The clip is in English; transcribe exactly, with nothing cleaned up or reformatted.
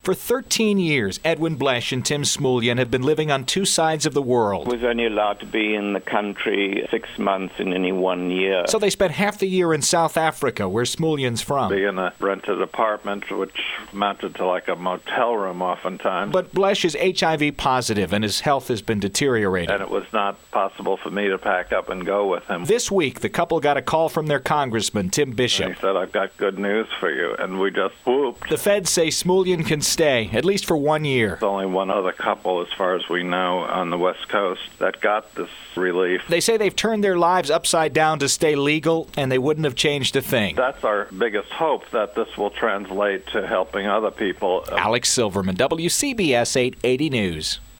For thirteen years, Edwin Blesh and Tim Smulyan have been living on two sides of the world. Was only allowed to be in the country six months in any one year. So they spent half the year in South Africa, where Smulyan's from. Be in a rented apartment, which amounted to like a motel room oftentimes. But Blesh is H I V positive, and his health has been deteriorating. And it was not possible for me to pack up and go with him. This week, the couple got a call from their congressman, Tim Bishop. And he said, "I've got good news for you," and we just whooped. The feds say Smulyan can stay, at least for one year. There's only one other couple, as far as we know, on the West Coast that got this relief. They say they've turned their lives upside down to stay legal, and they wouldn't have changed a thing. That's our biggest hope, that this will translate to helping other people. Alex Silverman, W C B S eight eighty News.